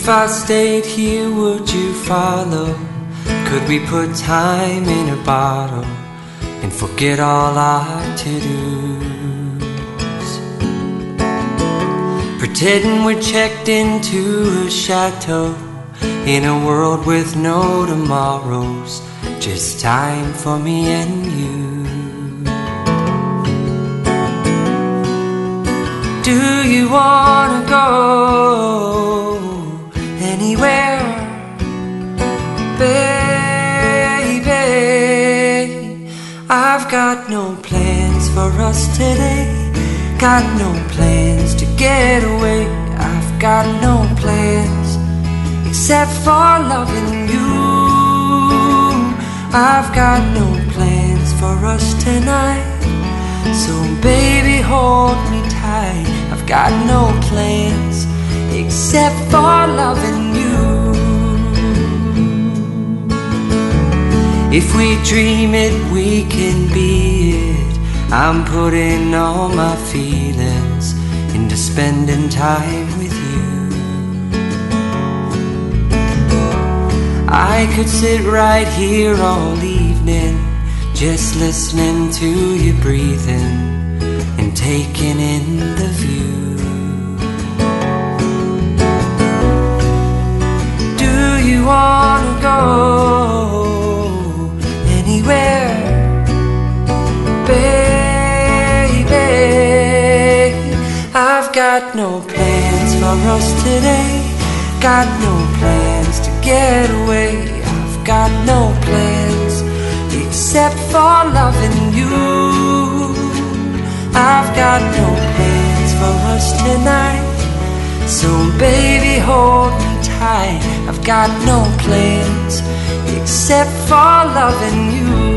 If I stayed here, would you follow? Could we put time in a bottle and forget all our to-dos? Pretending we're checked into a chateau in a world with no tomorrows, just time for me and you. Do you wanna go anywhere, baby? I've got no plans for us today. Got no plans to get away. I've got no plans except for loving you. I've got no plans for us tonight, so baby hold me tight. I've got no plans except for loving you. If we dream it, we can be it. I'm putting all my feelings into spending time with you. I could sit right here all evening, just listening to you breathing and taking in the view. Do you wanna go anywhere, baby? I've got no plans for us today. Got no plans to get away. I've got no plans except for loving you. I've got no plans for us tonight, so baby hold me tight. I've got no plans except for loving you.